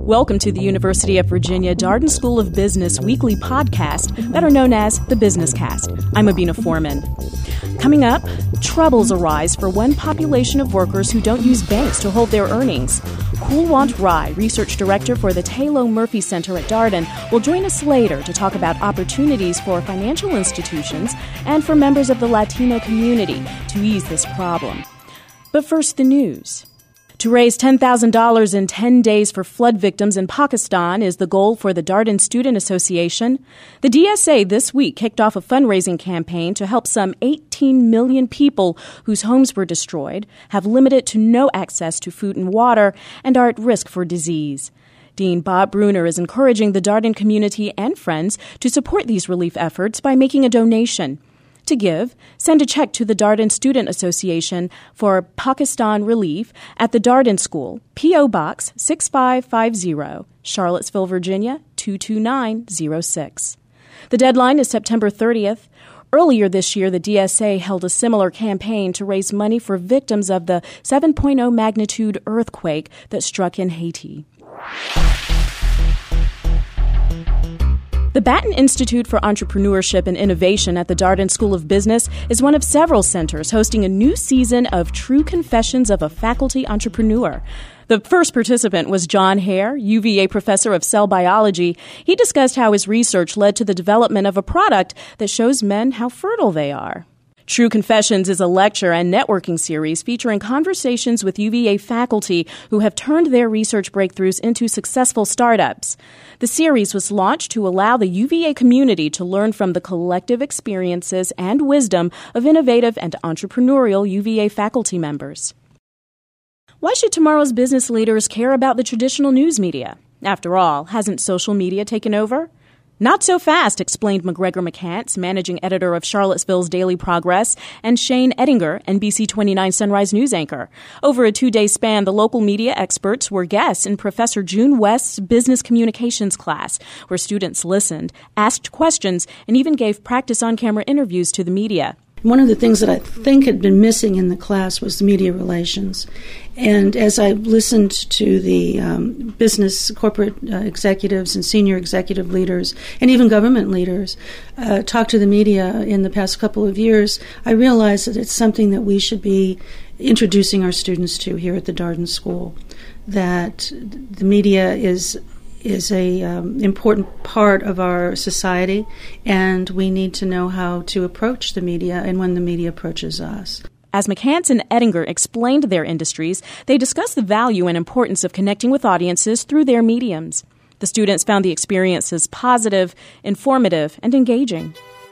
Welcome to the University of Virginia Darden School of Business weekly podcast, better known as the Business Cast. I'm Abina Foreman. Coming up, troubles arise for one population of workers who don't use banks to hold their earnings. Kulwant Rai, research director for the Taylor Murphy Center at Darden, will join us later to talk about opportunities for financial institutions and for members of the Latino community to ease this problem. But first, the news. To raise $10,000 in 10 days for flood victims in Pakistan is the goal for the Darden Student Association. The DSA this week kicked off a fundraising campaign to help some 18 million people whose homes were destroyed, have limited to no access to food and water, and are at risk for disease. Dean Bob Bruner is encouraging the Darden community and friends to support these relief efforts by making a donation. To give, send a check to the Darden Student Association for Pakistan Relief at the Darden School, P.O. Box 6550, Charlottesville, Virginia 22906. The deadline is September 30th. Earlier this year, the DSA held a similar campaign to raise money for victims of the 7.0 magnitude earthquake that struck in Haiti. The Batten Institute for Entrepreneurship and Innovation at the Darden School of Business is one of several centers hosting a new season of True Confessions of a Faculty Entrepreneur. The first participant was John Hare, UVA professor of cell biology. He discussed how his research led to the development of a product that shows men how fertile they are. True Confessions is a lecture and networking series featuring conversations with UVA faculty who have turned their research breakthroughs into successful startups. The series was launched to allow the UVA community to learn from the collective experiences and wisdom of innovative and entrepreneurial UVA faculty members. Why should tomorrow's business leaders care about the traditional news media? After all, hasn't social media taken over? Not so fast, explained McGregor McCants, managing editor of Charlottesville's Daily Progress, and Shane Ettinger, NBC 29 Sunrise news anchor. Over a 2-day span, the local media experts were guests in Professor June West's business communications class, where students listened, asked questions, and even gave practice on-camera interviews to the media. One of the things that I think had been missing in the class was media relations. And as I listened to the business, corporate executives and senior executive leaders, and even government leaders, talk to the media in the past couple of years, I realized that it's something that we should be introducing our students to here at the Darden School, that the media is a important part of our society, and we need to know how to approach the media and when the media approaches us. As McCants and Ettinger explained their industries, they discussed the value and importance of connecting with audiences through their mediums. The students found the experiences positive, informative, and engaging.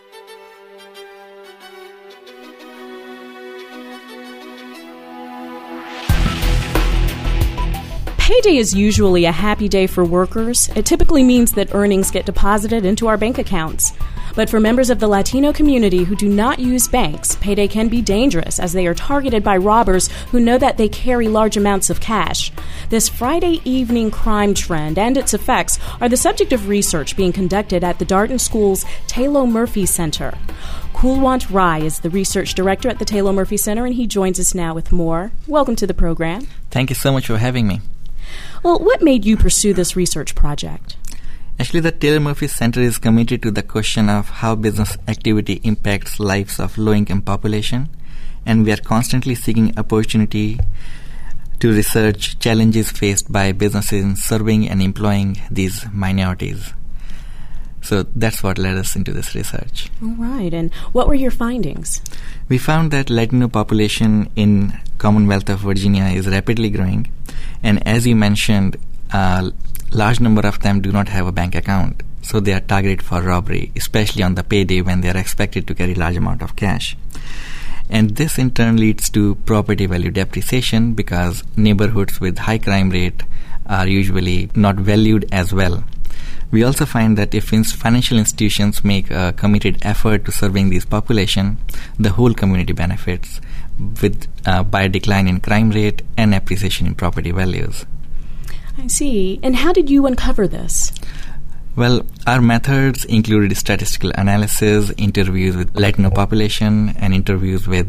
Payday is usually a happy day for workers. It typically means that earnings get deposited into our bank accounts. But for members of the Latino community who do not use banks, payday can be dangerous as they are targeted by robbers who know that they carry large amounts of cash. This Friday evening crime trend and its effects are the subject of research being conducted at the Darden School's Taylor Murphy Center. Kulwant Rai is the research director at the Taylor Murphy Center, and he joins us now with more. Welcome to the program. Thank you so much for having me. Well, what made you pursue this research project? Actually, the Taylor Murphy Center is committed to the question of how business activity impacts lives of low-income population, and we are constantly seeking opportunity to research challenges faced by businesses in serving and employing these minorities. So that's what led us into this research. All right. And what were your findings? We found that Latino population in Commonwealth of Virginia is rapidly growing. And as you mentioned, a large number of them do not have a bank account. So they are targeted for robbery, especially on the payday when they are expected to carry a large amount of cash. And this in turn leads to property value depreciation because neighborhoods with high crime rate are usually not valued as well. We also find that if financial institutions make a committed effort to serving this population, the whole community benefits by a decline in crime rate and appreciation in property values. I see. And how did you uncover this? Well, our methods included statistical analysis, interviews with Latino population, and interviews with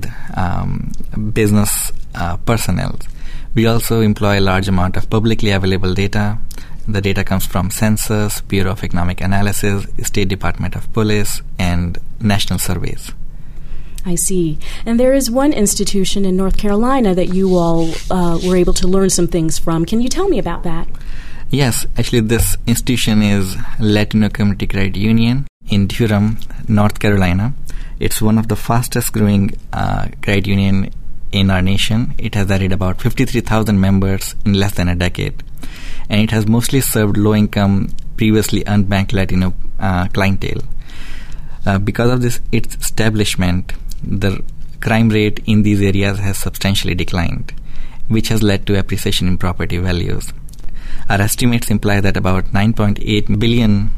business personnel. We also employ a large amount of publicly available data The data comes from Census, Bureau of Economic Analysis, State Department of Police, and national surveys. I see. And there is one institution in North Carolina that you all were able to learn some things from. Can you tell me about that? Yes, actually this institution is Latino Community Credit Union in Durham, North Carolina. It's one of the fastest growing credit union in our nation. It has added about 53,000 members in less than a decade. And it has mostly served low-income, previously unbanked Latino clientele. Because of its establishment, the crime rate in these areas has substantially declined, which has led to appreciation in property values. Our estimates imply that about $9.8 billion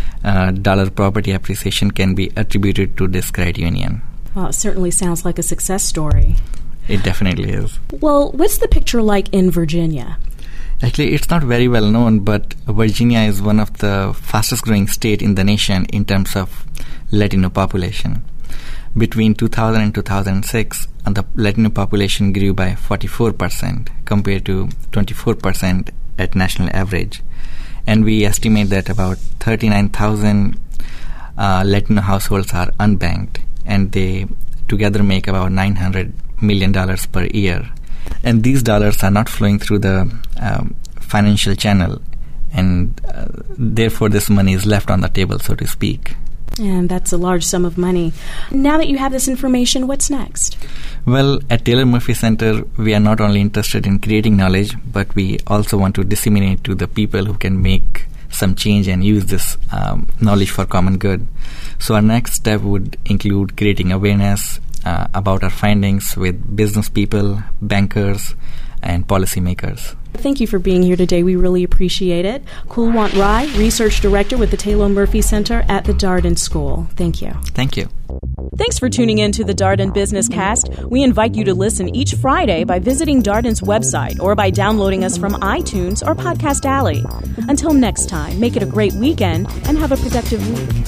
property appreciation can be attributed to this credit union. Well, it certainly sounds like a success story. It definitely is. Well, what's the picture like in Virginia? Actually, it's not very well known, but Virginia is one of the fastest growing states in the nation in terms of Latino population. Between 2000 and 2006, the Latino population grew by 44% compared to 24% at national average. And we estimate that about 39,000 Latino households are unbanked, and they together make about $900 million per year. And these dollars are not flowing through the financial channel, and therefore this money is left on the table, so to speak. And that's a large sum of money. Now that you have this information, what's next? Well, at Taylor Murphy Center, we are not only interested in creating knowledge, but we also want to disseminate to the people who can make some change and use this knowledge for common good. So our next step would include creating awareness about our findings with business people, bankers, and policymakers. Thank you for being here today. We really appreciate it. Kulwant Rai, Research Director with the Taylor Murphy Center at the Darden School. Thank you. Thank you. Thanks for tuning in to the Darden Business Cast. We invite you to listen each Friday by visiting Darden's website or by downloading us from iTunes or Podcast Alley. Until next time, make it a great weekend and have a productive week.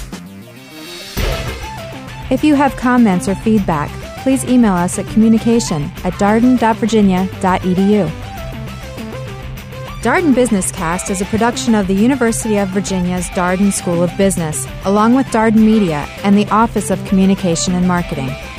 If you have comments or feedback, please email us at communication@darden.virginia.edu. Darden Business Cast is a production of the University of Virginia's Darden School of Business, along with Darden Media and the Office of Communication and Marketing.